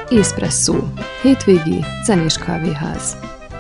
Espresszó. Hétvégi zenés kávéház.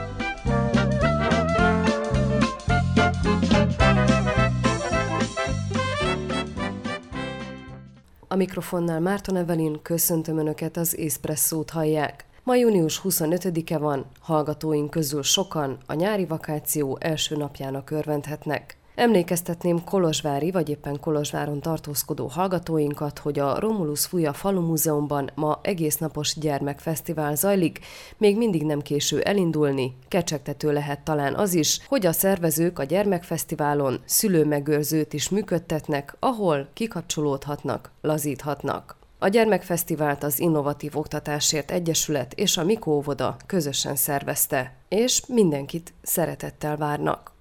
A mikrofonnál Márton Evelyn, köszöntöm Önöket, az Espresszót hallják. Ma június 25-e van, hallgatóink közül sokan a nyári vakáció első napjának örvendhetnek. Emlékeztetném kolozsvári vagy éppen Kolozsváron tartózkodó hallgatóinkat, hogy a Romulus Fúja Falumúzeumban ma egésznapos gyermekfesztivál zajlik, még mindig nem késő elindulni, kecsegtető lehet talán az is, hogy a szervezők a gyermekfesztiválon szülőmegőrzőt is működtetnek, ahol kikapcsolódhatnak, lazíthatnak. A gyermekfesztivált az Innovatív Oktatásért Egyesület és a Mikó óvoda közösen szervezte, és mindenkit szeretettel várnak.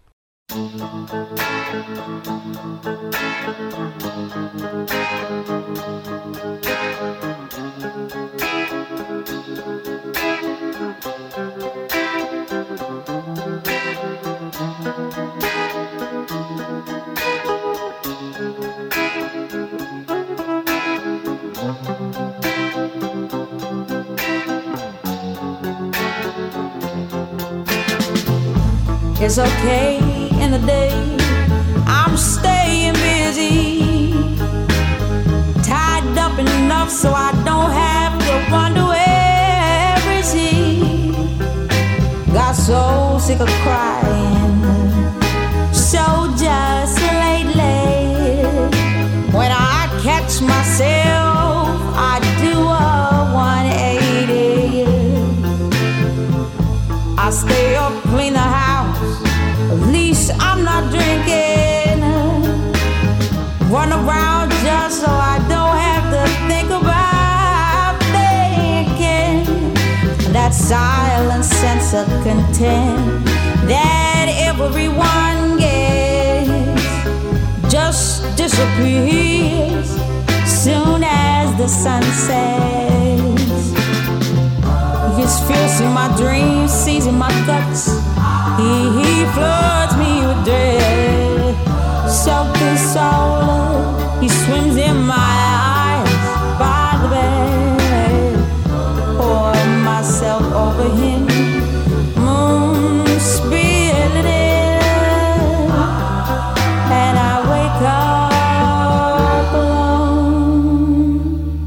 It's okay in the day, I'm staying busy, tied up enough so I don't have to wonder where is he. Got so sick of crying, so just lately. When I catch myself, I do a 180. I stay up, clean the house, at least I'm not drinking. Run around just so I don't have to think about thinking. That silent sense of content that everyone gets just disappears soon as the sun sets. His fears in my dreams, seizing my guts. He floods me with dread. Soaked in soul, he swims in my eyes by the bed. Pour myself over him, spilling it, and I wake up alone.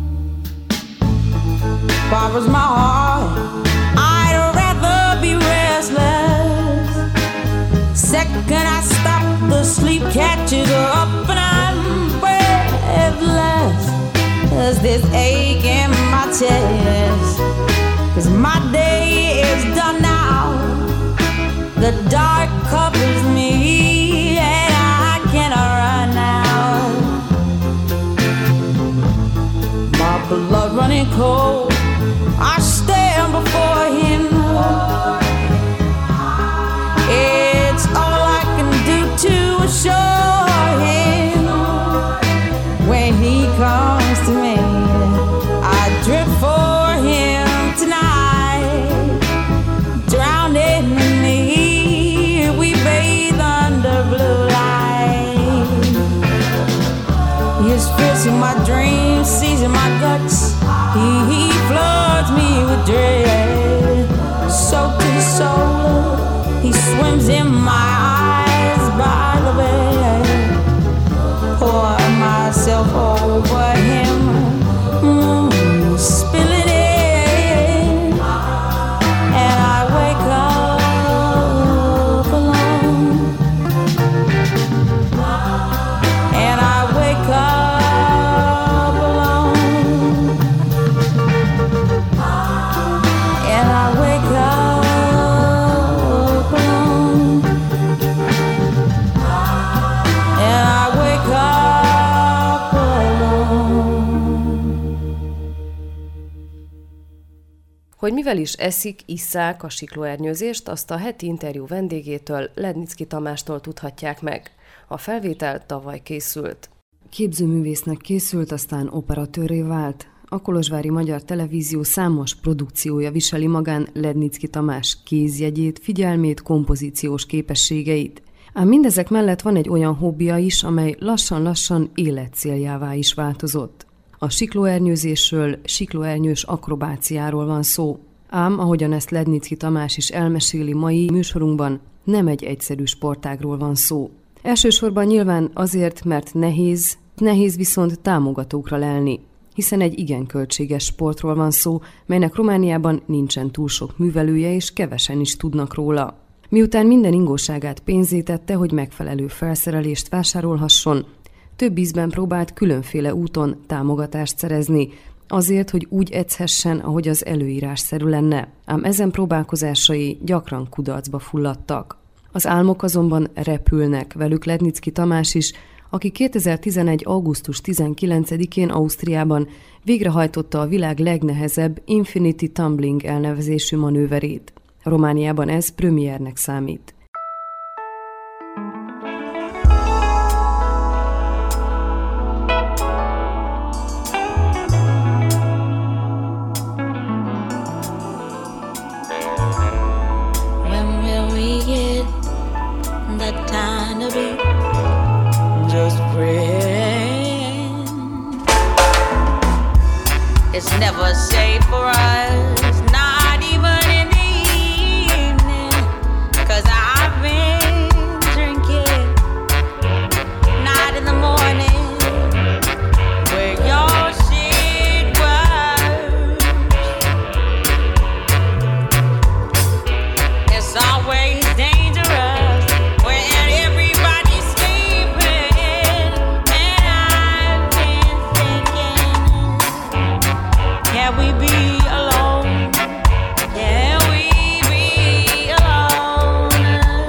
Borrows my heart, I'd rather be restless. Second I stop, the sleep catches up and I'm breathless. There's this ache in my chest, 'cause my day is done now. The dark covers me and I cannot run now. My blood running cold, I stand before him. It's all I can do to assure him. When he comes to me, I drift for him tonight. Drowning in me, we bathe under blue light. His fierce in my dreams, seizing my guts. He floods me with dread. Soaked in soul, he swims in my eyes by the bed. Pour myself over him, spilling it, and I wake up alone. And I wake up alone. And I wake up alone. And I wake up alone. Hogy mivel is isszák a siklóernyőzést, azt a heti interjú vendégétől, Lednicki Tamástól tudhatják meg. A felvétel tavaly készült. Képzőművésznek készült, aztán operatőrré vált. A kolozsvári Magyar Televízió számos produkciója viseli magán Lednicki Tamás kézjegyét, figyelmét, kompozíciós képességeit. Ám mindezek mellett van egy olyan hobbija is, amely lassan-lassan életcéljává is változott. A siklóernyőzésről, siklóernyős akrobáciáról van szó. Ám, ahogyan ezt Lednicki Tamás is elmeséli mai műsorunkban, nem egy egyszerű sportágról van szó. Elsősorban nyilván azért, mert nehéz viszont támogatókra lelni, hiszen egy igen költséges sportról van szó, melynek Romániában nincsen túl sok művelője, és kevesen is tudnak róla. Miután minden ingóságát pénzé tette, hogy megfelelő felszerelést vásárolhasson, több ízben próbált különféle úton támogatást szerezni, azért, hogy úgy edzhessen, ahogy az előírásszerű lenne, ám ezen próbálkozásai gyakran kudarcba fulladtak. Az álmok azonban repülnek, velük Lednicki Tamás is, aki 2011. augusztus 19-én Ausztriában végrehajtotta a világ legnehezebb Infinity Tumbling elnevezésű manőverét. Romániában ez premiernek számít. It's never safe for us, not even in the evening, 'cause I've been drinking, not in the morning, where your shit was. It's always dangerous when everybody's sleeping, and I've been thinking, can we be alone? Can we be alone?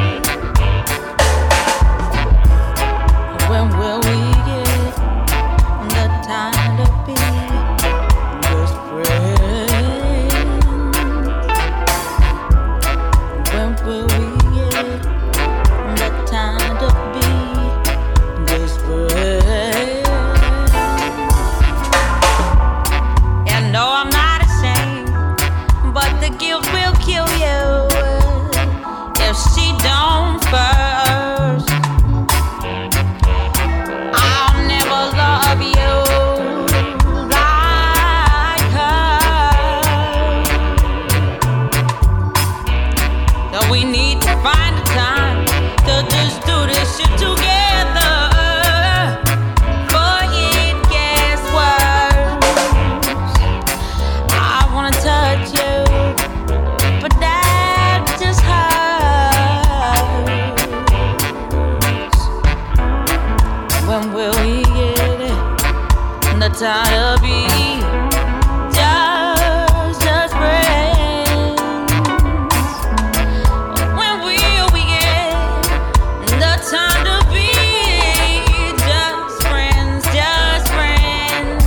When will we get the time to be just friends? When will we get the time to be just friends? And no, I'm not ashamed, but the guilt will kill you if she don't first. I'll never love you like her. So we need to find a time to just do this shit together. Before it gets worse. I wanna touch you, but that just hurts. When will we get the time to be just friends? When will we get the time to be just friends, just friends?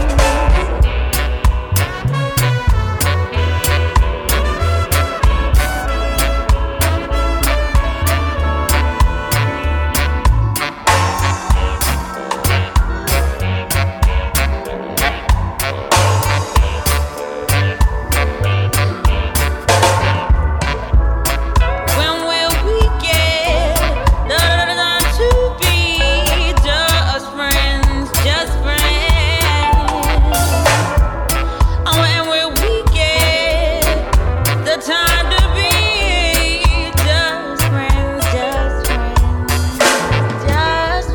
When will we get the time to be just friends, just friends? When will we get the time to be just friends, just friends, just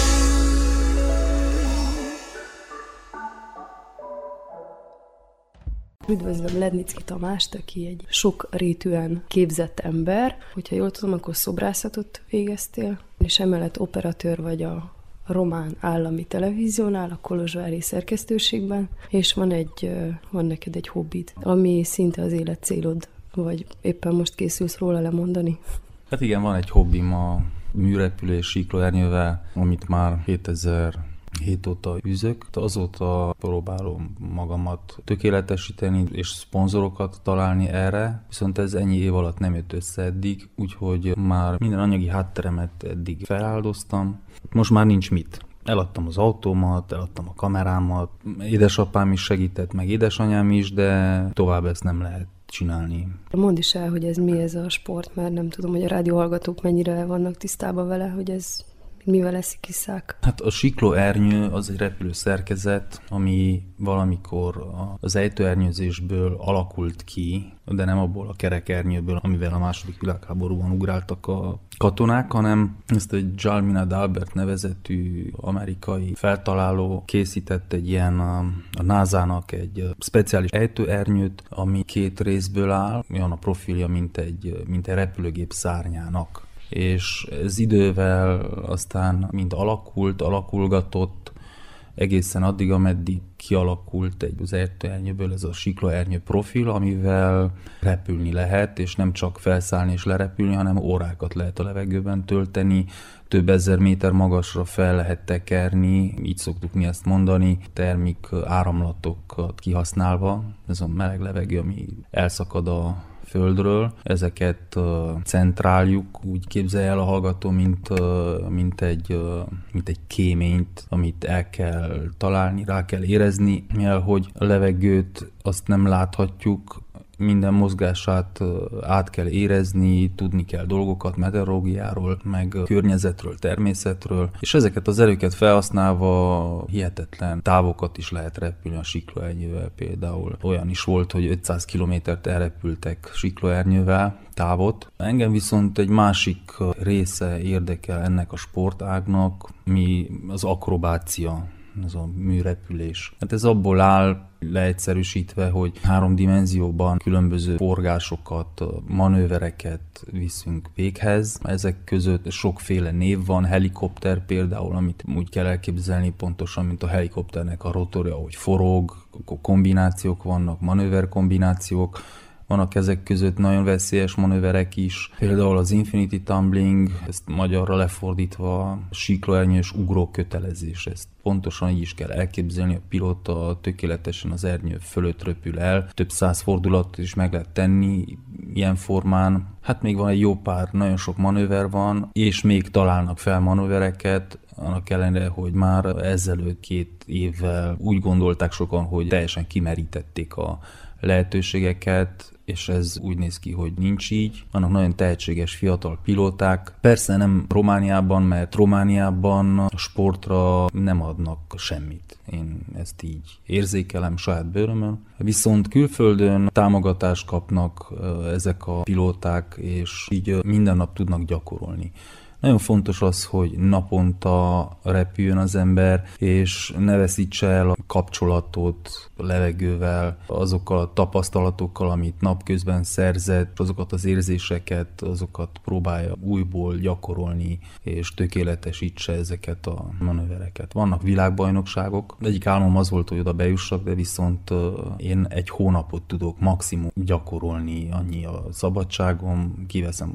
friends? Üdvözlöm Lednicki Tamást, aki egy sok rétűen képzett ember. Hogyha jól tudom, akkor szobrászatot végeztél, és emellett operatőr vagy a Román Állami Televíziónál, a kolozsvári szerkesztőségben, és van neked egy hobbid, ami szinte az élet célod, vagy éppen most készülsz róla lemondani. Hát igen, van egy hobbim, a műrepülés siklóernyővel, amit már 2007 óta űzök. Azóta próbálom magamat tökéletesíteni és szponzorokat találni erre, viszont ez ennyi év alatt nem jött össze eddig, úgyhogy már minden anyagi hátteremet eddig feláldoztam. Most már nincs mit. Eladtam az autómat, eladtam a kamerámat, édesapám is segített, meg édesanyám is, de tovább ezt nem lehet csinálni. Mondd is el, hogy ez mi ez a sport, mert nem tudom, hogy a rádióhallgatók mennyire vannak tisztában vele, hogy ez Mivel eszik iszák? Hát a siklóernyő az egy repülő szerkezet, ami valamikor az ejtőernyőzésből alakult ki, de nem abból a kerekernyőből, amivel a II. Világháborúban ugráltak a katonák, hanem ezt egy Jalminad Albert nevezetű amerikai feltaláló készített egy ilyen a NASA-nak egy speciális ejtőernyőt, ami 2 részből áll, olyan a profilja, mint egy repülőgép szárnyának. És ez idővel aztán mind alakulgatott, egészen addig, ameddig kialakult az ejtőernyőből ez a siklóernyő profil, amivel repülni lehet, és nem csak felszállni és lerepülni, hanem órákat lehet a levegőben tölteni, több ezer méter magasra fel lehet tekerni, így szoktuk mi ezt mondani, termik áramlatokat kihasználva, ez a meleg levegő, ami elszakad a Földről, ezeket centráljuk, úgy képzelje el a hallgató, mint egy kéményt, amit el kell találni, rá kell érezni, mivel hogy a levegőt azt nem láthatjuk, minden mozgását át kell érezni, tudni kell dolgokat meteorológiáról, meg környezetről, természetről, és ezeket az erőket felhasználva hihetetlen távokat is lehet repülni a siklóernyővel. Például olyan is volt, hogy 500 kilométert elrepültek siklóernyővel távot. Engem viszont egy másik része érdekel ennek a sportágnak, mi az akrobácia, ez a műrepülés. Hát ez abból áll, leegyszerűsítve, hogy 3 dimenzióban különböző forgásokat, manővereket viszünk véghez. Ezek között sokféle név van, helikopter például, amit úgy kell elképzelni pontosan, mint a helikopternek a rotorja, hogy forog, kombinációk vannak, manőverkombinációk. Vannak ezek között nagyon veszélyes manőverek is, például az Infinity Tumbling, ezt magyarra lefordítva siklóernyős ugrókötelezés. Ezt pontosan így is kell elképzelni, a pilóta tökéletesen az ernyő fölött röpül el, több 100 fordulatot is meg lehet tenni ilyen formán. Hát még van egy jó pár, nagyon sok manőver van, és még találnak fel manővereket, annak ellenére, hogy már ezelőtt 2 évvel úgy gondolták sokan, hogy teljesen kimerítették a lehetőségeket, és ez úgy néz ki, hogy nincs így. Vannak nagyon tehetséges fiatal pilóták. Persze nem Romániában, mert Romániában a sportra nem adnak semmit. Én ezt így érzékelem saját bőrömön. Viszont külföldön támogatást kapnak ezek a pilóták, és így minden nap tudnak gyakorolni. Nagyon fontos az, hogy naponta repüljön az ember, és ne veszítse el a kapcsolatot a levegővel, azokkal a tapasztalatokkal, amit napközben szerzett, azokat az érzéseket, azokat próbálja újból gyakorolni, és tökéletesítse ezeket a manővereket. Vannak világbajnokságok, egyik álmom az volt, hogy oda bejussak, de viszont én 1 hónapot tudok maximum gyakorolni, annyi a szabadságom, kiveszem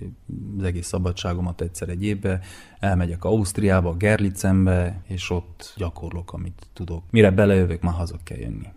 az egész szabadságomat egyszer egy évbe, elmegyek Ausztriába, Gerlitzenbe, és ott gyakorlok, amit tudok. Mire belejövök, már haza kell jönni.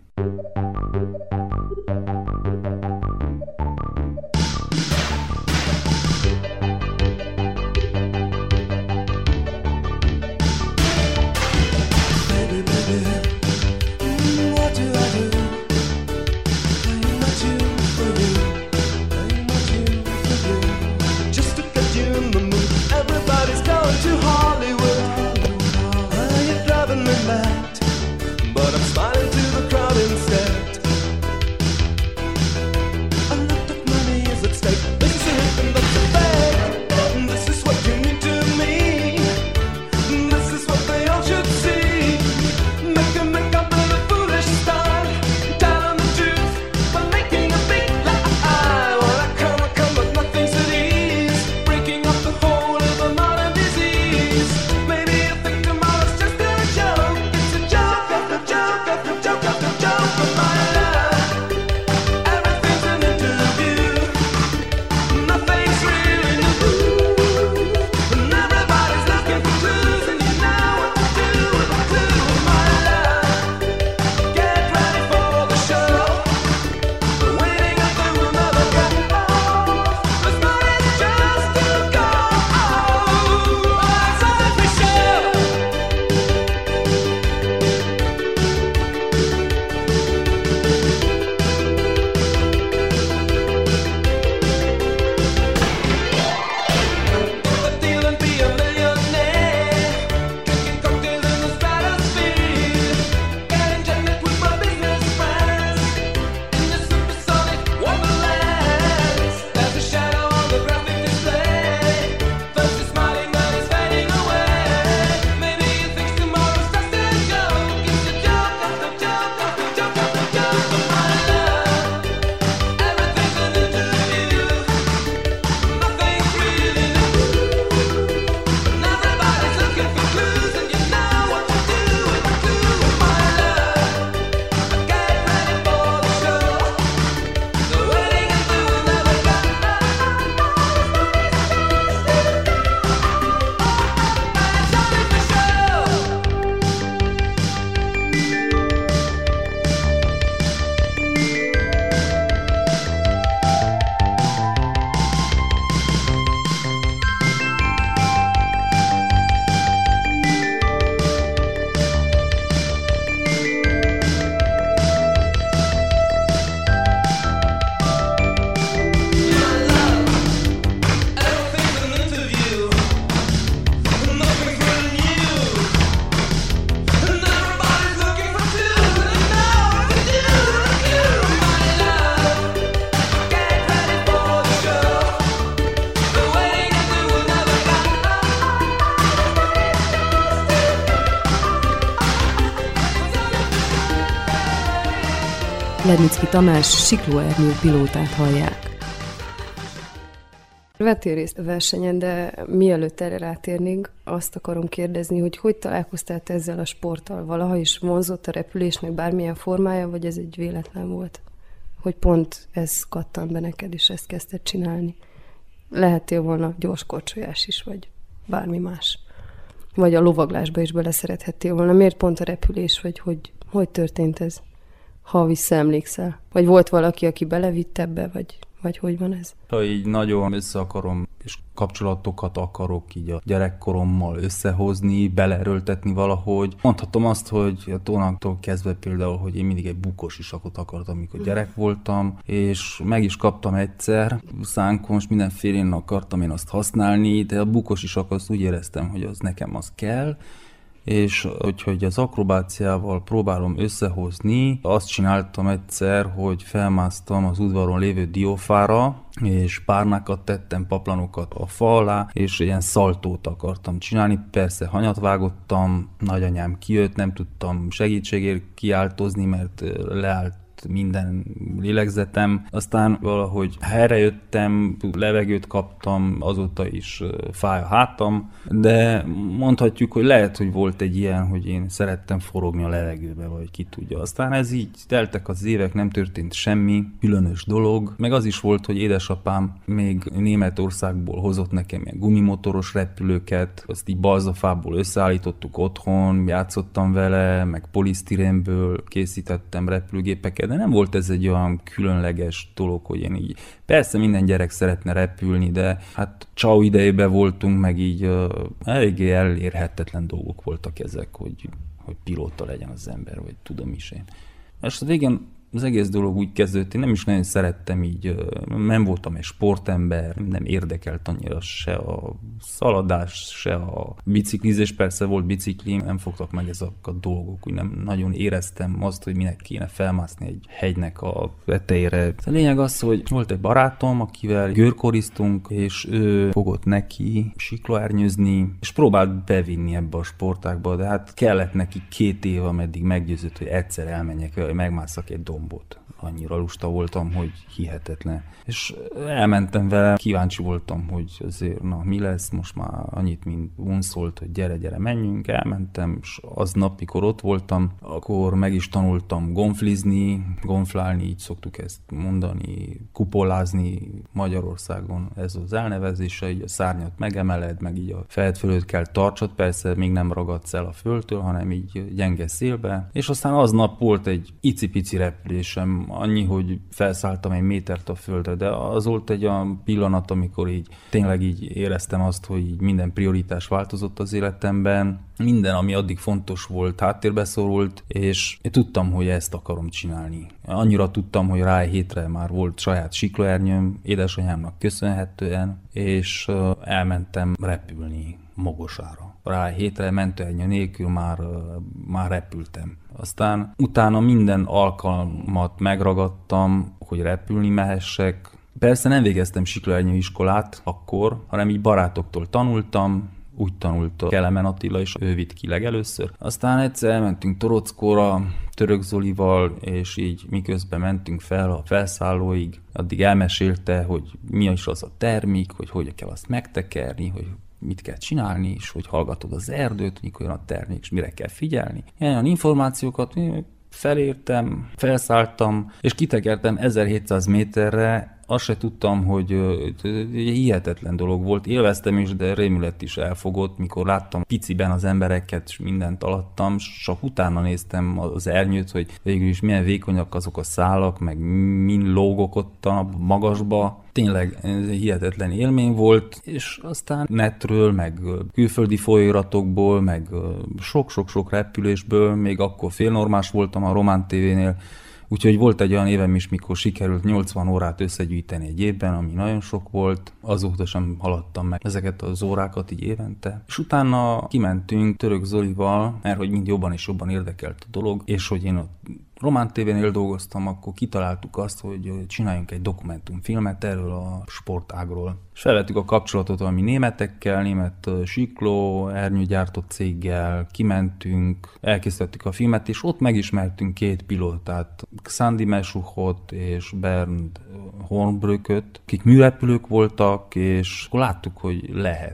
Up the Lednicki Tamás siklóernyő pilótát hallják. Vettél részt a versenyen, de mielőtt erre rátérnénk, azt akarom kérdezni, hogy találkoztál te ezzel a sporttal? Valaha is vonzott a repülésnek bármilyen formája, vagy ez egy véletlen volt? Hogy pont ez kattant be neked, és ezt kezdted csinálni? Lehettél volna gyorskorcsolyás is, vagy bármi más. Vagy a lovaglásba is beleszerethettél volna. Miért pont a repülés, vagy hogy történt ez? Ha visszaemlékszel. Vagy volt valaki, aki belevitt ebbe, vagy hogy van ez? Ha így nagyon össze akarom, és kapcsolatokat akarok így a gyerekkorommal összehozni, beleerőltetni valahogy. Mondhatom azt, hogy onnantól kezdve például, hogy én mindig egy bukós isakot akartam, amikor gyerek voltam, és meg is kaptam egyszer, szánkon, és mindenfélén akartam én azt használni, de a bukós isak azt úgy éreztem, hogy az nekem az kell, és hogy az akrobáciával próbálom összehozni, azt csináltam egyszer, hogy felmásztam az udvaron lévő diófára, és párnákat tettem, paplanokat a fa alá, és ilyen szaltót akartam csinálni. Persze hanyat vágottam, nagyanyám kijött, nem tudtam segítségért kiáltozni, mert leállt minden lélegzetem. Aztán valahogy helyrejöttem, levegőt kaptam, azóta is fáj a hátam, de mondhatjuk, hogy lehet, hogy volt egy ilyen, hogy én szerettem forogni a levegőbe, vagy ki tudja. Aztán ez így teltek az évek, nem történt semmi különös dolog. Meg az is volt, hogy édesapám még Németországból hozott nekem ilyen gumimotoros repülőket, azt így balzafából összeállítottuk otthon, játszottam vele, meg polisztirénből készítettem repülőgépeket, de nem volt ez egy olyan különleges dolog, hogy én így... Persze minden gyerek szeretne repülni, de hát Csau idejében voltunk, meg így eléggé elérhetetlen dolgok voltak ezek, hogy pilóta legyen az ember, vagy tudom is én. És a végén az egész dolog úgy kezdődött, én nem is nagyon szerettem így, nem voltam egy sportember, nem érdekelt annyira se a szaladás, se a biciklizés, persze volt biciklim, nem fogtak meg ezek a dolgok, úgy nem nagyon éreztem azt, hogy minek kéne felmászni egy hegynek a tetejére. A lényeg az, hogy volt egy barátom, akivel görkoriztunk, és ő fogott neki siklóernyőzni, és próbált bevinni ebbe a sportágba, de hát kellett neki 2 év, ameddig meggyőzött, hogy egyszer elmenjek vele, hogy megmásszak egy dombot. Annyira lusta voltam, hogy hihetetlen. És elmentem vele, kíváncsi voltam, hogy azért, mi lesz, most már annyit, mint unszolt, hogy gyere, menjünk. Elmentem, és aznap, mikor ott voltam, akkor meg is tanultam gonflálni, így szoktuk ezt mondani, kupolázni Magyarországon. Ez az elnevezése, így a szárnyat megemeled, meg így a fejed fölött kell tartsad, persze még nem ragadsz el a földtől, hanem így gyenge szélbe. És aztán aznap volt egy icipici repülésem, annyi, hogy felszálltam egy métert a földre, de az volt egy olyan pillanat, amikor így tényleg így éreztem azt, hogy így minden prioritás változott az életemben, minden, ami addig fontos volt, háttérbe szorult, és én tudtam, hogy ezt akarom csinálni. Annyira tudtam, hogy rá egy hétre már volt saját siklóernyőm, édesanyámnak köszönhetően, és elmentem repülni Mogosára. Rá egy hétre mentőernyő nélkül már repültem. Aztán utána minden alkalmat megragadtam, hogy repülni mehessek. Persze nem végeztem siklóernyő iskolát akkor, hanem így barátoktól tanultam, úgy tanult Kelemen Attila, és ő vitt ki legelőször. Aztán egyszer elmentünk Torockóra Török Zolival, és így miközben mentünk fel a felszállóig, addig elmesélte, hogy mi is az a termék, hogy kell azt megtekerni, hogy mit kell csinálni, és hogy hallgatod az erdőt, mikor jön a termék, és mire kell figyelni. Ilyen információkat felértem, felszálltam, és kitekertem 1700 méterre. Azt se tudtam, hogy hihetetlen dolog volt. Élveztem is, de rémület is elfogott, mikor láttam piciben az embereket, és mindent alattam, csak utána néztem az ernyőt, hogy végül is milyen vékonyak azok a szálak, meg min lógok ott a magasba. Tényleg hihetetlen élmény volt, és aztán netről, meg külföldi folyóiratokból, meg sok-sok repülésből, még akkor félnormás voltam a Román TV-nél, úgyhogy volt egy olyan évem is, mikor sikerült 80 órát összegyűjteni egy évben, ami nagyon sok volt. Azóta sem haladtam meg ezeket az órákat így évente. És utána kimentünk Török Zolival, mert hogy mind jobban és jobban érdekelt a dolog, és hogy én Román TV-nél dolgoztam, akkor kitaláltuk azt, hogy csináljunk egy dokumentumfilmet erről a sportágról. És felvettük a kapcsolatot valami németekkel, német sikló, ernyőgyártó céggel, kimentünk, elkészítettük a filmet, és ott megismertünk 2 pilótát, Xandi Mesuchot és Bernd Hornbrücköt, akik műrepülők voltak, és akkor láttuk, hogy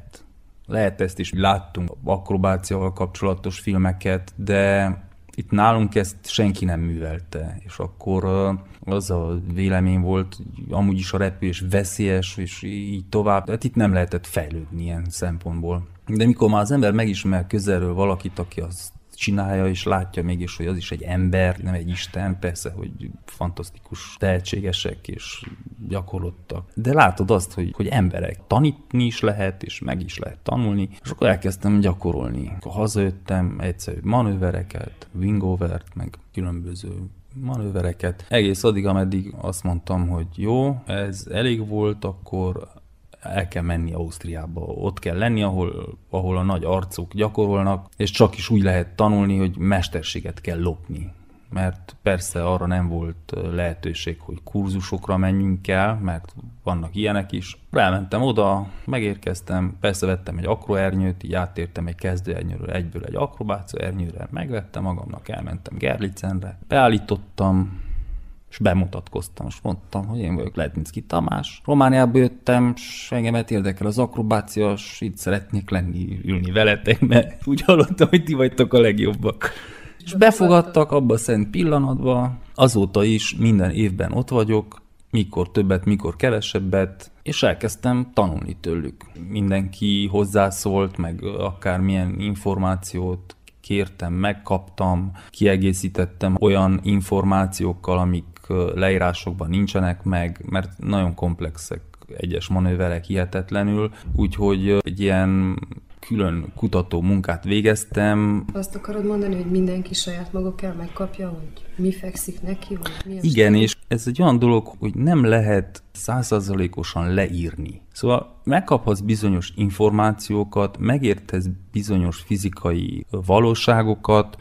lehet ezt is. Láttunk akrobáciával kapcsolatos filmeket, de itt nálunk ezt senki nem művelte, és akkor az a vélemény volt, hogy amúgy is a repülés veszélyes, és így tovább. Hát itt nem lehetett fejlődni ilyen szempontból. De mikor már az ember megismer közelről valakit, aki azt csinálja, és látja mégis, hogy az is egy ember, nem egy isten, persze, hogy fantasztikus tehetségesek és gyakorlottak. De látod azt, hogy emberek. Tanítni is lehet, és meg is lehet tanulni, és akkor elkezdtem gyakorolni. Akkor hazajöttem, egyszerű manővereket, wingovert, meg különböző manővereket. Egész addig, ameddig azt mondtam, hogy jó, ez elég volt, akkor el kell menni Ausztriába. Ott kell lenni, ahol a nagy arcok gyakorolnak, és csak is úgy lehet tanulni, hogy mesterséget kell lopni. Mert persze arra nem volt lehetőség, hogy kurzusokra menjünk el, mert vannak ilyenek is. Elmentem oda, megérkeztem, persze vettem egy akroernyőt, így áttértem egy kezdőernyőről egyből egy akrobáciaernyőre, megvettem magamnak, elmentem Gerlicenre, beállítottam, és bemutatkoztam, és mondtam, hogy én vagyok Lednicki Tamás. Romániába jöttem, és engemet érdekel az akrobácia, és itt szeretnék ülni veletek, mert úgy hallottam, hogy ti vagytok a legjobbak. És befogadtak abba a szent pillanatba, azóta is minden évben ott vagyok, mikor többet, mikor kevesebbet, és elkezdtem tanulni tőlük. Mindenki hozzászólt, meg akármilyen információt kértem, megkaptam, kiegészítettem olyan információkkal, amik leírásokban nincsenek meg, mert nagyon komplexek egyes manőverek hihetetlenül, úgyhogy egy ilyen külön kutató munkát végeztem. Azt akarod mondani, hogy mindenki saját maga kell megkapja, hogy mi fekszik neki, vagy mi? Igen, és ez egy olyan dolog, hogy nem lehet 100%-osan leírni. Szóval megkaphatsz bizonyos információkat, megértesz bizonyos fizikai valóságokat,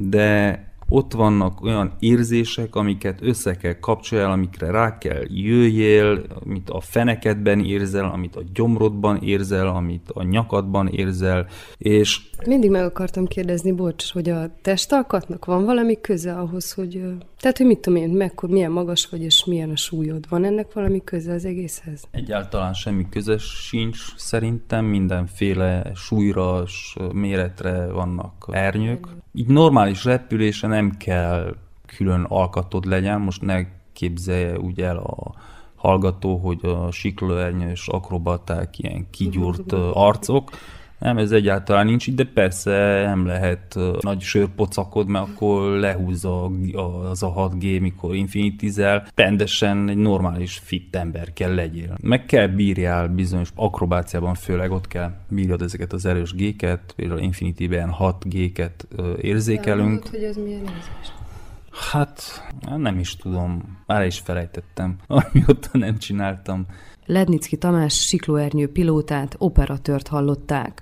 de ott vannak olyan érzések, amiket össze kell kapcsolni, amikre rá kell jöjjél, amit a fenekedben érzel, amit a gyomrodban érzel, amit a nyakadban érzel, és... Mindig meg akartam kérdezni, bocs, hogy a testalkatnak van valami köze ahhoz, hogy... Tehát, hogy mit tudom én, milyen magas vagy, és milyen a súlyod. Van ennek valami köze az egészhez? Egyáltalán semmi köze sincs, szerintem mindenféle súlyra és méretre vannak ernyők. Így normális repülésen nem kell külön alkatod legyen, most ne képzelje úgy el a hallgató, hogy a siklóernyős akrobaták ilyen kigyúrt arcok. Nem, ez egyáltalán nincs így, de persze nem lehet nagy sörpocakod, mert akkor lehúzza az a 6G, mikor infinitízel. Rendesen egy normális fit ember kell legyél. Meg kell bírjál bizonyos akrobáciában, főleg ott kell bírjad ezeket az erős G-ket, például Infinity-ben 6 G-ket érzékelünk. Mondod, hogy ez milyen érzés? Hát, nem is tudom. Már is felejtettem, amióta nem csináltam. Lednicki Tamás siklóernyő pilótát, operatőrt hallották.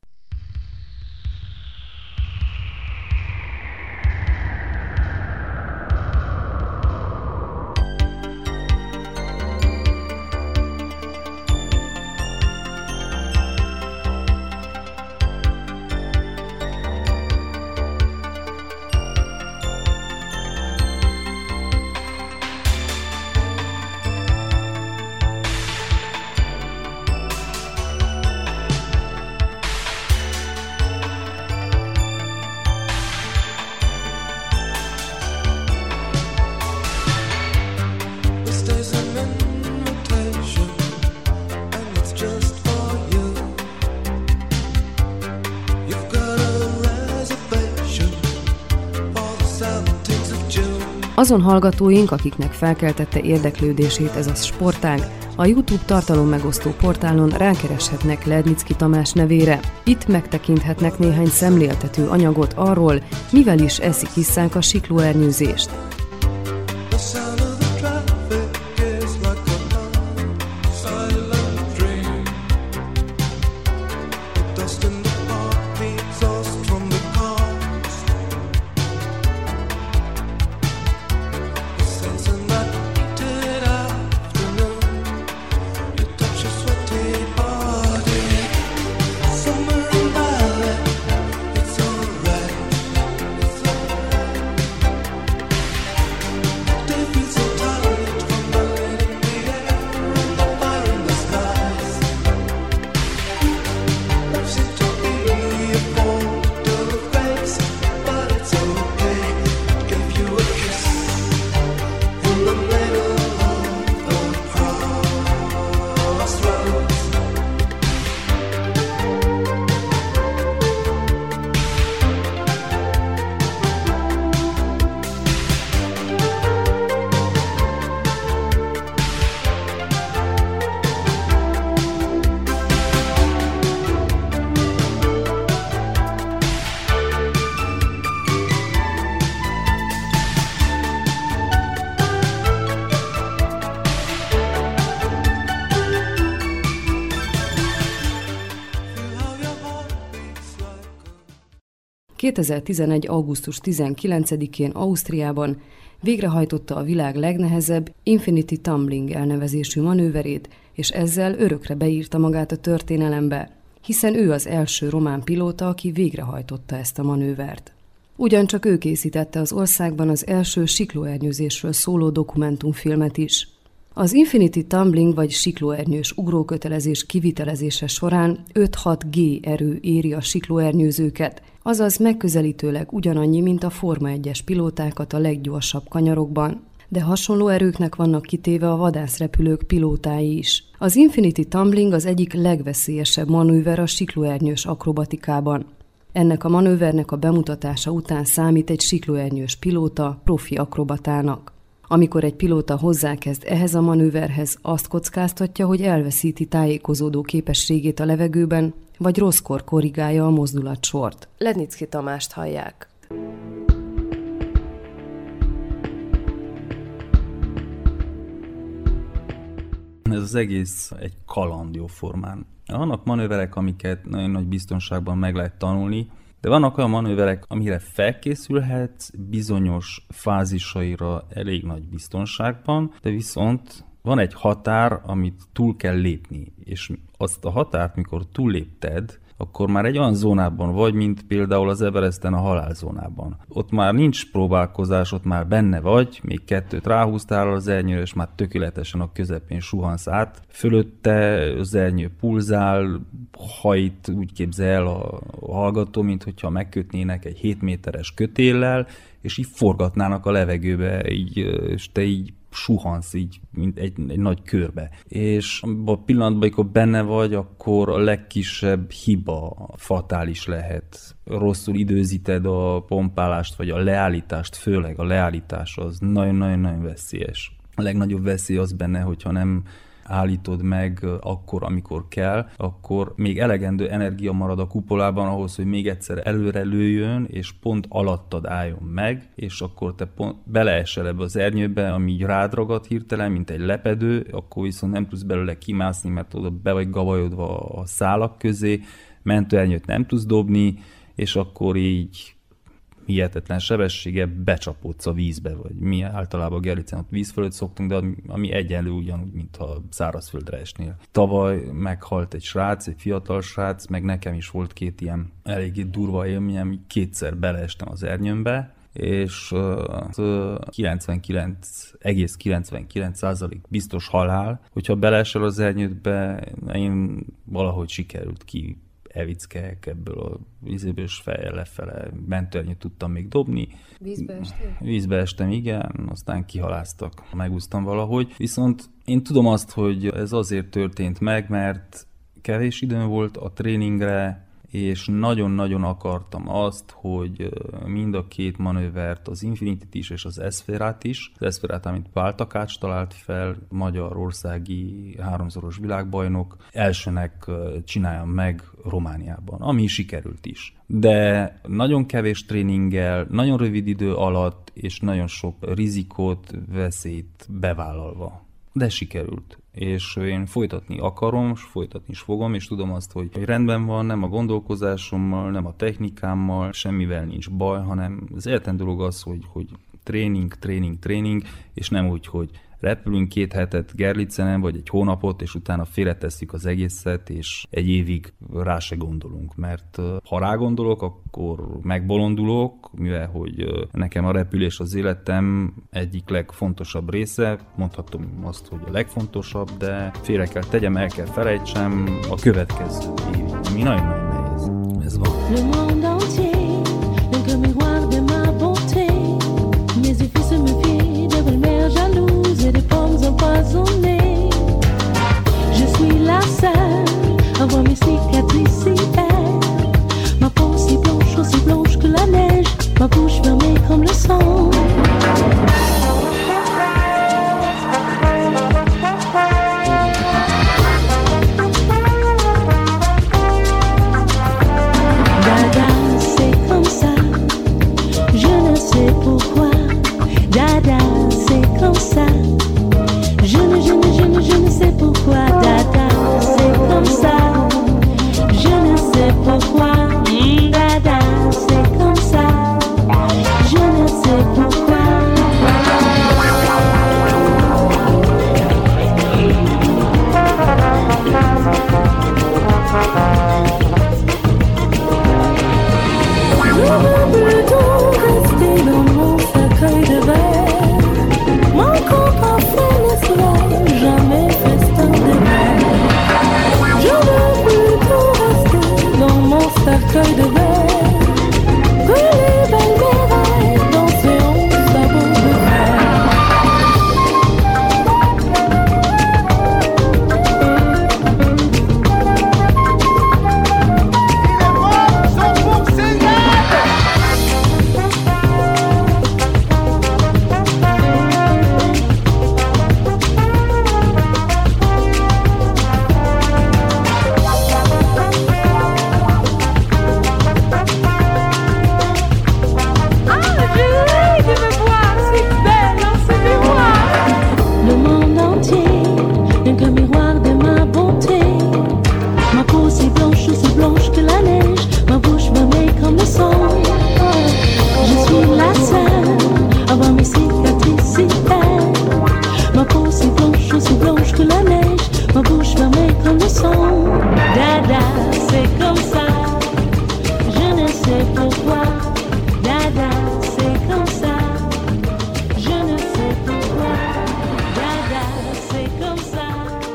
Azon hallgatóink, akiknek felkeltette érdeklődését ez a sportág, a YouTube tartalommegosztó portálon rákereshetnek Lednicki Tamás nevére. Itt megtekinthetnek néhány szemléltető anyagot arról, mivel is eszik-isszák a siklóernyőzést. 2011. augusztus 19-én Ausztriában végrehajtotta a világ legnehezebb Infinity Tumbling elnevezésű manőverét, és ezzel örökre beírta magát a történelembe, hiszen ő az első román pilóta, aki végrehajtotta ezt a manővert. Ugyancsak ő készítette az országban az első siklóernyőzésről szóló dokumentumfilmet is. Az Infinity Tumbling vagy siklóernyős ugrókötelezés kivitelezése során 5-6 G erő éri a siklóernyőzőket, azaz megközelítőleg ugyanannyi, mint a Forma 1-es pilótákat a leggyorsabb kanyarokban. De hasonló erőknek vannak kitéve a vadászrepülők pilótái is. Az Infinity Tumbling az egyik legveszélyesebb manőver a siklóernyős akrobatikában. Ennek a manővernek a bemutatása után számít egy siklóernyős pilóta profi akrobatának. Amikor egy pilóta hozzákezd ehhez a manőverhez, azt kockáztatja, hogy elveszíti tájékozódó képességét a levegőben, vagy rosszkor korrigálja a mozdulatsort. Lednicki Tamást hallják. Ez az egész egy kaland jóformán. Vannak manőverek, amiket nagyon nagy biztonságban meg lehet tanulni, de vannak olyan manőverek, amire felkészülhetsz bizonyos fázisaira elég nagy biztonságban, de viszont van egy határ, amit túl kell lépni, és azt a határt, mikor túllépted, akkor már egy olyan zónában vagy, mint például az Everesten a halálzónában. Ott már nincs próbálkozás, ott már benne vagy, még 2 ráhúztál az ernyőre, és már tökéletesen a közepén suhansz át. Fölötte az ernyő pulzál, hajt úgy képzel a hallgató, mint hogyha megkötnének egy 7 méteres kötéllel, és így forgatnának a levegőbe, így, és te így suhansz így, mint egy nagy körbe. És abban a pillanatban, amikor benne vagy, akkor a legkisebb hiba fatális lehet. Rosszul időzíted a pompálást, vagy a leállítást, főleg a leállítás az nagyon-nagyon veszélyes. A legnagyobb veszély az benne, hogyha nem állítod meg akkor, amikor kell, akkor még elegendő energia marad a kupolában ahhoz, hogy még egyszer előre lőjön, és pont alattad álljon meg, és akkor te pont beleesel ebbe az ernyőbe, ami így rád ragad hirtelen, mint egy lepedő, akkor viszont nem tudsz belőle kimászni, mert oda be vagy gavajodva a szálak közé, mentőernyőt nem tudsz dobni, és akkor így hihetetlen sebessége becsapódsz a vízbe, vagy mi általában Gerlicen ott víz fölött szoktunk, de ami egyenlő ugyanúgy, mintha szárazföldre esnél. Tavaly meghalt egy srác, egy fiatal srác, meg nekem is volt 2 ilyen eléggé durva élményem, 2-szer beleestem az ernyőmbe, és 99,99% biztos halál, hogyha beleesel az ernyődbe, én valahogy sikerült ki evickelek ebből a vízéből, és fejjel lefele mentőernyőt tudtam még dobni. Vízbe estem? Vízbe estem, igen, aztán kihaláztak. Megúsztam valahogy. Viszont én tudom azt, hogy ez azért történt meg, mert kevés időm volt a tréningre, és nagyon-nagyon akartam azt, hogy mind a 2 manővert, az Infinity-t is és az Eszférát is, az Eszférát, amit Pál Takács talált fel, magyarországi 3-szoros világbajnok, elsőnek csináljam meg Romániában, ami sikerült is. De nagyon kevés tréninggel, nagyon rövid idő alatt, és nagyon sok rizikót, veszélyt bevállalva. De sikerült. És én folytatni akarom, és folytatni is fogom, és tudom azt, hogy rendben van, nem a gondolkozásommal, nem a technikámmal, semmivel nincs baj, hanem az egyetlen dolog az, hogy tréning, és nem úgy, hogy repülünk 2 hetet Gerlicenen, vagy egy hónapot, és utána félretesszük az egészet, és egy évig rá se gondolunk. Mert ha rá gondolok, akkor megbolondulok, mivel hogy nekem a repülés az életem egyik legfontosabb része, mondhatom azt, hogy a legfontosabb, de félre kell tegyem, el kell felejtsem a következő év, ami nagyon-nagyon nehéz. Ez van. Le monde entier, le miroir de ma bonté, mes yeux se me fient de belles jalouses et de pommes empoisonnées. Je suis la seule à voir mes cicatrices si belles, ma peau si blanche que la neige, ma bouche fermée comme le sang. Dada, c'est comme ça, je ne sais pourquoi. Dada, c'est comme ça, je ne sais pourquoi. Dada, c'est comme ça. aussi blanche que la neige, ma bouche vermeille comme le sang. Je suis la seule à avoir mes cicatrices si belles. Ma peau si blanche que la neige, ma bouche vermeille comme le sang. Dada, c'est comme ça, je ne sais pourquoi. Dada, c'est comme ça, je ne sais pourquoi. Dada, c'est comme ça,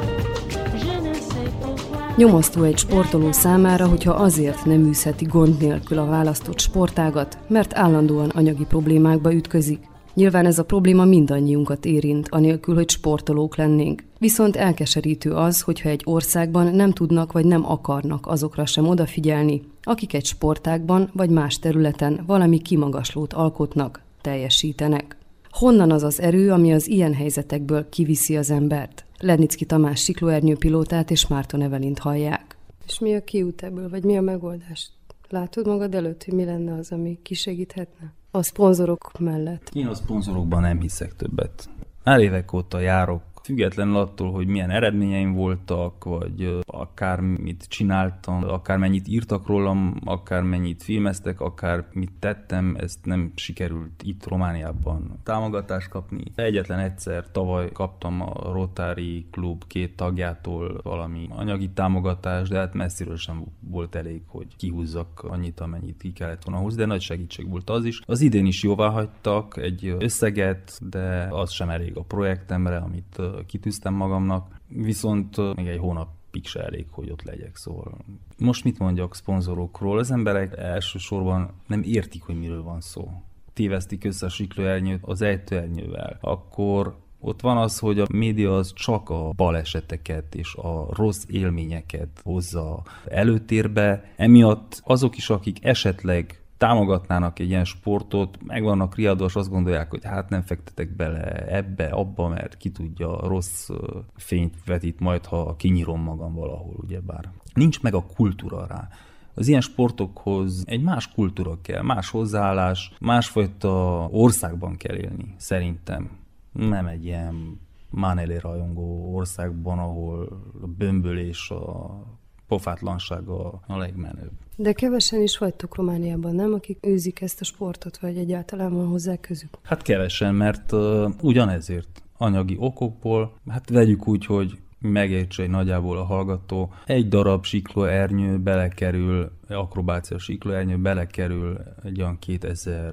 je ne sais pourquoi. Nyomasztó egy sportoló számára, hogyha azért nem űzheti gond nélkül a választott sportágat, mert állandóan anyagi problémákba ütközik. Nyilván ez a probléma mindannyiunkat érint, anélkül, hogy sportolók lennénk. Viszont elkeserítő az, hogyha egy országban nem tudnak vagy nem akarnak azokra sem odafigyelni, akik egy sportágban vagy más területen valami kimagaslót alkotnak, teljesítenek. Honnan az az erő, ami az ilyen helyzetekből kiviszi az embert? Lednicki Tamás siklóernyőpilótát és Márton Evelint hallják. És mi a kiút ebből, vagy mi a megoldás? Látod magad előtt, hogy mi lenne az, ami kisegíthetne? A szponzorok mellett. Én a szponzorokban nem hiszek többet. Már évek óta járok, függetlenül attól, hogy milyen eredményeim voltak, vagy akármit csináltam, akármennyit írtak rólam, akármennyit filmeztek, akármit tettem, ezt nem sikerült itt Romániában támogatást kapni. Egyetlen egyszer tavaly kaptam a Rotary Klub 2 tagjától valami anyagi támogatást, de hát messziről sem volt elég, hogy kihúzzak annyit, amennyit ki kellett volna húzni, de nagy segítség volt az is. Az idén is jóvá hagytak egy összeget, de az sem elég a projektemre, amit kitűztem magamnak, viszont még egy hónapig se elég, hogy ott legyek, szóval. Most mit mondjak szponzorokról? Az emberek elsősorban nem értik, hogy miről van szó. Tévesztik össze a siklóernyőt az ejtőernyővel. Akkor ott van az, hogy a média az csak a baleseteket és a rossz élményeket hozza előtérbe. Emiatt azok is, akik esetleg támogatnának egy ilyen sportot, meg vannak riadva, és azt gondolják, hogy hát nem fektetek bele ebbe, abba, mert ki tudja, rossz fényt vetít majd, ha kinyírom magam valahol, ugyebár. Nincs meg a kultúra rá. Az ilyen sportokhoz egy más kultúra kell, más hozzáállás, másfajta országban kell élni, szerintem. Nem egy ilyen Manelé rajongó országban, ahol a bömbölés, a pofátlanság a legmenőbb. De kevesen is vagytok Romániában, nem? Akik űzik ezt a sportot, vagy egyáltalán van hozzá közük? Hát kevesen, mert ugyanezért anyagi okokból, hát vegyük úgy, hogy megértse nagyjából a hallgató, egy darab siklóernyő belekerül, akrobácia siklóernyő belekerül egy olyan 2000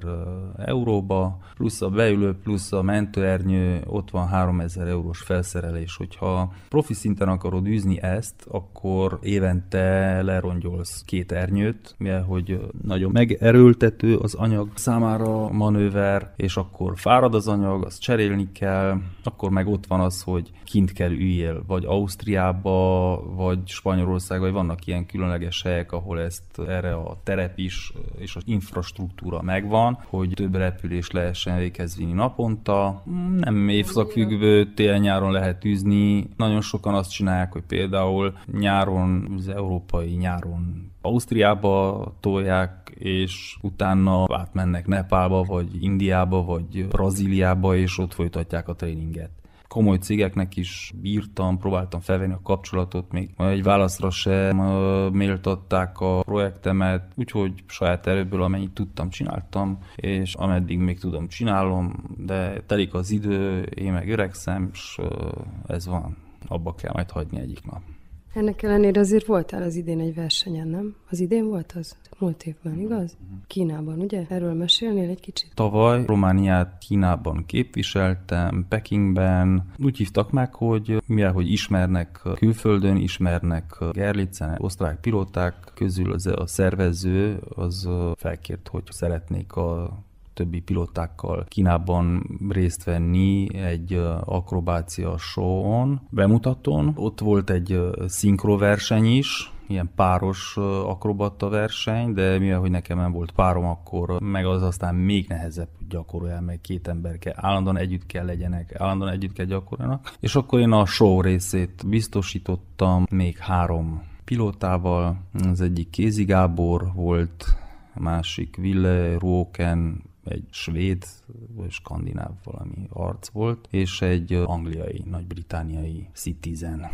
euróba, plusz a beülő, plusz a mentőernyő, ott van 3000 eurós felszerelés. Hogyha profi szinten akarod űzni ezt, akkor évente lerongyolsz 2 ernyőt, mivel hogy nagyon megerőltető az anyag számára a manőver, és akkor fárad az anyag, azt cserélni kell, akkor meg ott van az, hogy kint kell üljél, vagy Ausztriába, vagy Spanyolországba, vagy vannak ilyen különleges helyek, ahol ezt erre a terep is, és az infrastruktúra megvan, hogy több repülés lehessen véghez vinni naponta. Nem évszakfüggő, tél-nyáron lehet űzni. Nagyon sokan azt csinálják, hogy például nyáron, az európai nyáron Ausztriába tolják, és utána átmennek Nepálba, vagy Indiába, vagy Brazíliába, és ott folytatják a tréninget. Komoly cégeknek is bírtam, próbáltam felvenni a kapcsolatot, még egy válaszra sem méltatták a projektemet, úgyhogy saját erőből amennyit tudtam, csináltam, és ameddig még tudom, csinálom, de telik az idő, én meg öregszem, és ez van, abba kell majd hagyni egyik nap. Ennek ellenére azért voltál az idén egy versenyen, nem? Az idén volt az? Múlt évben, igaz? Kínában, ugye? Erről mesélnél egy kicsit? Tavaly Romániát Kínában képviseltem, Pekingben. Úgy hívtak meg, hogy mivel hogy ismernek külföldön, ismernek Gerlicen, osztrák pilóták közül a szervező az felkért, hogy szeretnék a többi pilótákkal Kínában részt venni egy akrobácia show-on, bemutatón. Ott volt egy szinkroverseny is, ilyen páros akrobata verseny, de mivel hogy nekem nem volt párom, akkor meg az aztán még nehezebb, hogy gyakoroljál, meg 2 ember kell, állandóan együtt kell legyenek, állandóan együtt kell gyakoroljanak. És akkor én a show részét biztosítottam még 3 pilótával, az egyik Kézi Gábor volt, a másik Ville Ruoken, egy svéd vagy skandináv valami arc volt, és egy angliai, nagy-britániai Citizen.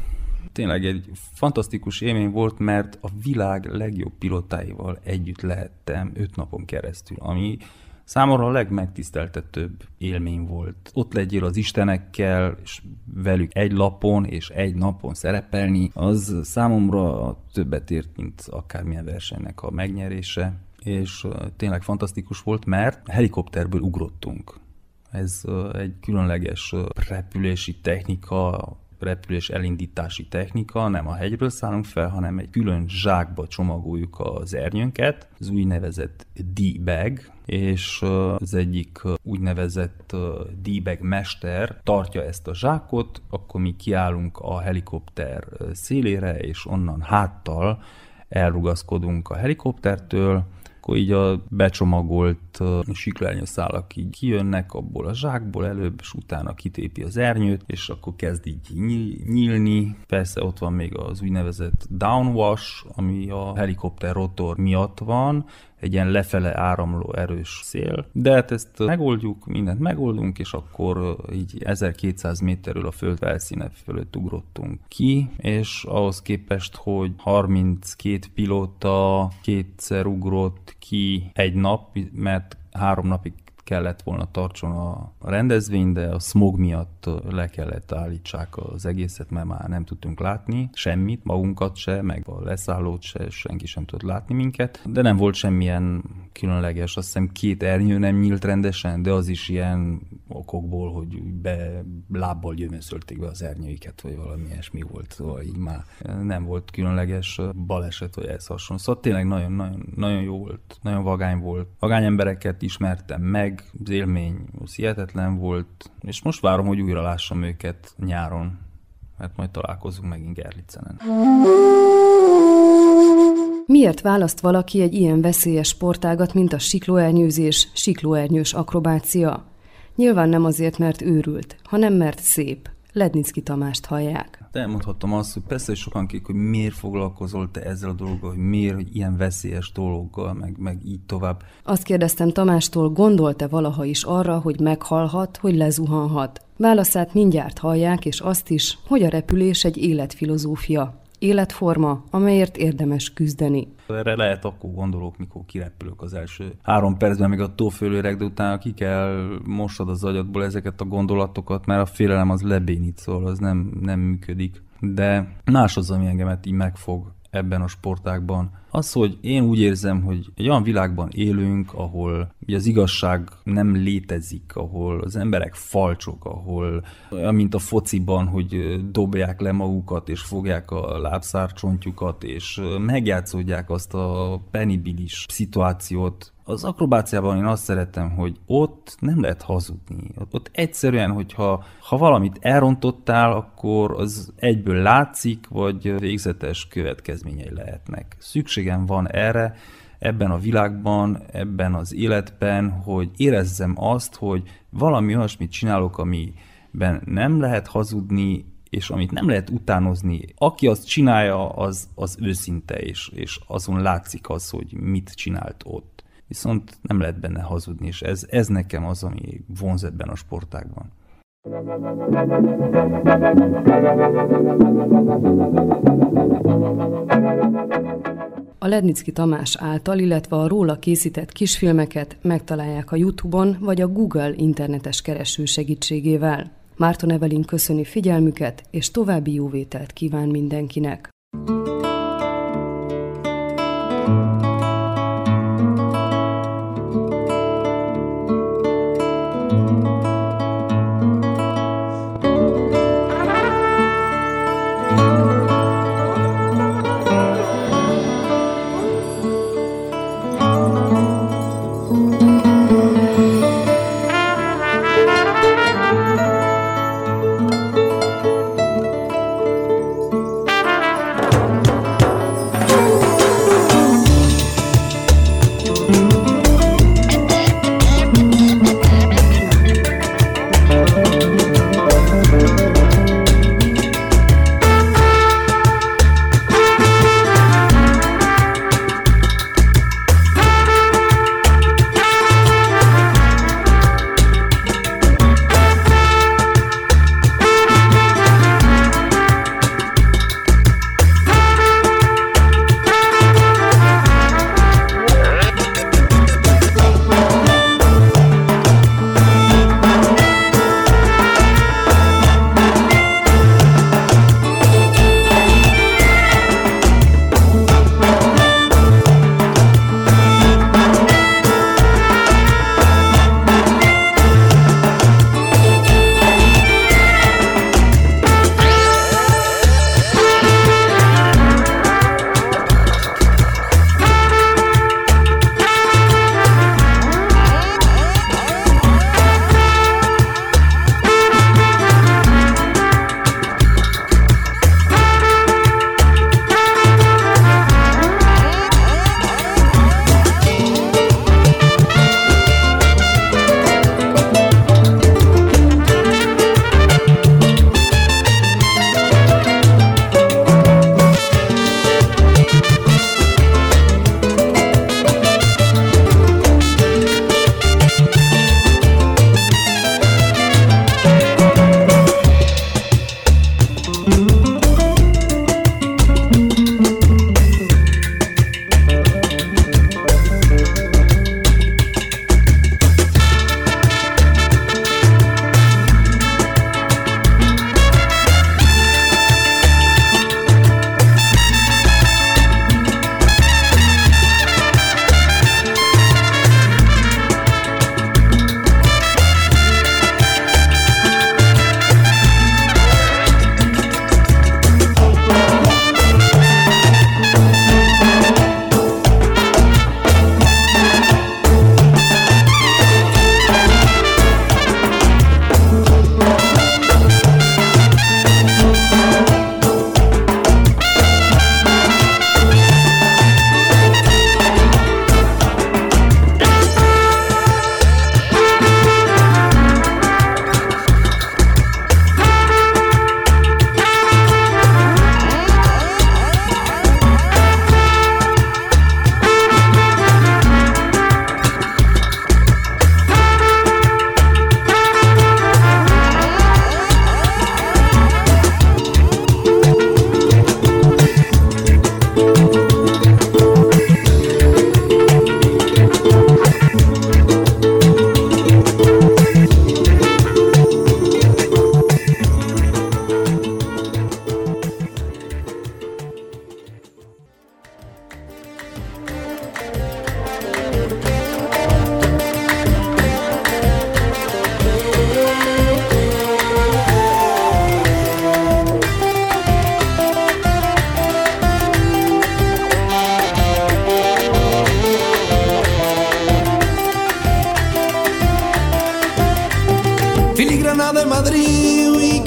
Tényleg egy fantasztikus élmény volt, mert a világ legjobb pilotáival együtt lehettem 5 napon keresztül, ami számomra a legmegtiszteltetőbb élmény volt. Ott legyél az istenekkel, és velük egy lapon és egy napon szerepelni, az számomra többet ért, mint akármilyen versenynek a megnyerése, és tényleg fantasztikus volt, mert helikopterből ugrottunk. Ez egy különleges repülési technika, repülés elindítási technika, nem a hegyről szállunk fel, hanem egy külön zsákba csomagoljuk az ernyőnket, az úgynevezett D-bag, és az egyik úgynevezett D-bag mester tartja ezt a zsákot, akkor mi kiállunk a helikopter szélére, és onnan háttal elrugaszkodunk a helikoptertől, akkor így a becsomagolt siklóernyőszálak így kijönnek abból a zsákból előbb, és utána kitépi az ernyőt, és akkor kezd így nyílni. Persze ott van még az úgynevezett downwash, ami a helikopter rotor miatt van, egy ilyen lefele áramló erős szél. De hát ezt megoldjuk, mindent megoldunk, és akkor így 1200 méterről a föld felszíne fölött ugrottunk ki, és ahhoz képest, hogy 32 pilóta kétszer ugrott ki egy nap, mert 3 napig kellett volna tartson a rendezvény, de a smog miatt le kellett állítsák az egészet, mert már nem tudtunk látni semmit, magunkat se, meg a leszállót se, senki sem tudott látni minket, de nem volt semmilyen különleges, azt hiszem 2 ernyő nem nyílt rendesen, de az is ilyen okokból, hogy lábbal gyömöszölték be az ernyőiket, vagy valami ilyesmi volt, szóval így már nem volt különleges baleset, vagy ez hasonló. Szóval tényleg nagyon jó volt, nagyon vagány volt. Vagány embereket ismertem meg, az élmény az hihetetlen volt, és most várom, hogy újra lássam őket nyáron, mert majd találkozunk megint Gerlitsenen. Miért választ valaki egy ilyen veszélyes sportágat, mint a siklóernyőzés, siklóernyős akrobácia? Nyilván nem azért, mert őrült, hanem mert szép. Lednicki Tamást hallják. Elmondhattam azt, hogy persze, hogy sokan kérik, hogy miért foglalkozol te ezzel a dologgal, hogy miért, hogy ilyen veszélyes dologgal, meg így tovább. Azt kérdeztem Tamástól, gondolt-e valaha is arra, hogy meghalhat, hogy lezuhanhat? Válaszát mindjárt hallják, és azt is, hogy a repülés egy életfilozófia, életforma, amelyért érdemes küzdeni. Erre lehet akkor gondolok, mikor kirepülök az első 3 percben, még a tófőlőreg, de utána ki kell mosod az agyadból ezeket a gondolatokat, mert a félelem az lebénít, szóval az nem működik. De más az, ami engemet így megfog ebben a sportágban. Az, hogy én úgy érzem, hogy egy olyan világban élünk, ahol ugye az igazság nem létezik, ahol az emberek falcsok, ahol olyan, mint a fociban, hogy dobják le magukat, és fogják a lábszárcsontjukat, és megjátszódják azt a penibilis szituációt. Az akrobáciában én azt szeretem, hogy ott nem lehet hazudni. Ott egyszerűen, hogyha valamit elrontottál, akkor az egyből látszik, vagy végzetes következményei lehetnek. Szükségem van erre, ebben a világban, ebben az életben, hogy érezzem azt, hogy valami olyasmit csinálok, amiben nem lehet hazudni, és amit nem lehet utánozni. Aki azt csinálja, az őszinte, és azon látszik az, hogy mit csinált ott. Viszont nem lehet benne hazudni, és ez nekem az, ami vonz ebben a sportágban. A Lednicki Tamás által, illetve a róla készített kisfilmeket megtalálják a YouTube-on, vagy a Google internetes kereső segítségével. Márton Evelyn köszöni figyelmüket, és további jóvételt kíván mindenkinek.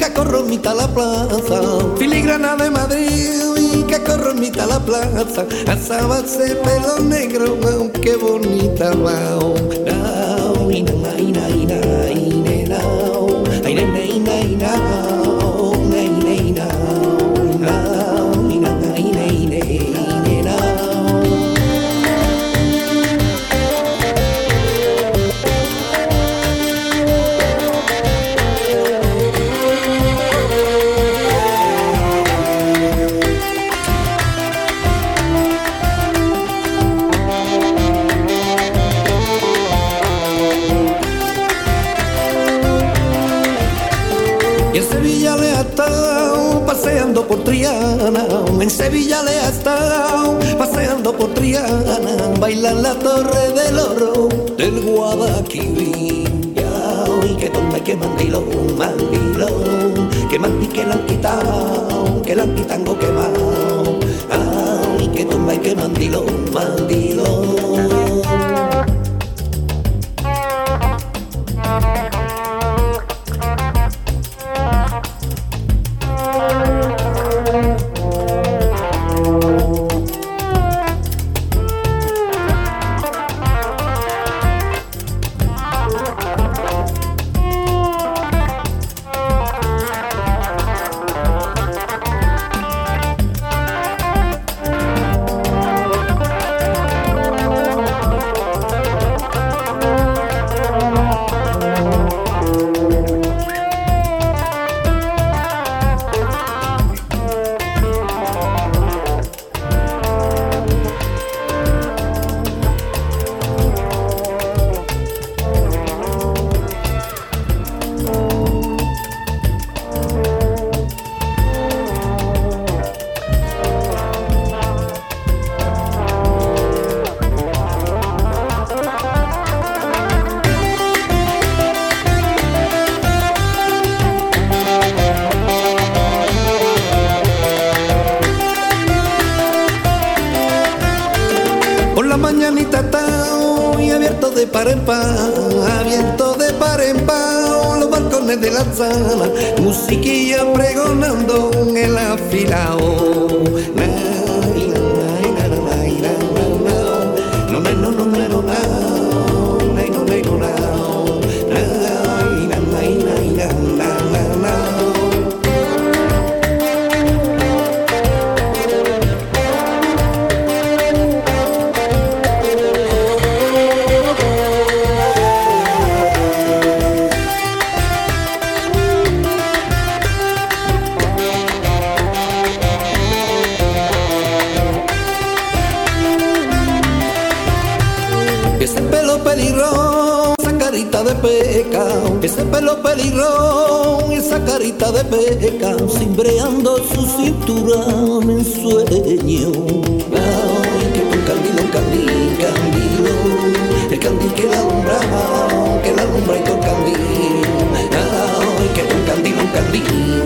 que corro en mitad la plaza, filigrana de Madrid y que corro en mitad la plaza, esa base pelo negro, qué bonita va. Y en Sevilla le ha estado paseando por Triana, en Sevilla le ha estado paseando por Triana, baila en la Torre del Oro del Guadalquivir. Y que tonta, que mandilón, mandilón, que mandi que la han quitado, que la han quitango quemado. Ay, que tonta y que mandilón, mandilón. Mañanita está y abierto de par en par, abierto de par en par, los balcones de la sala, musiquilla pregonando en el afilao. Ese pelo pelirrón, esa carita de pecado, ese pelo pelirrón, esa carita de pecado, cimbreando su cintura en sueño. Ay, que un candilón, candilón, el candil que la alumbra y con candil. Ay, que un candilón, candil.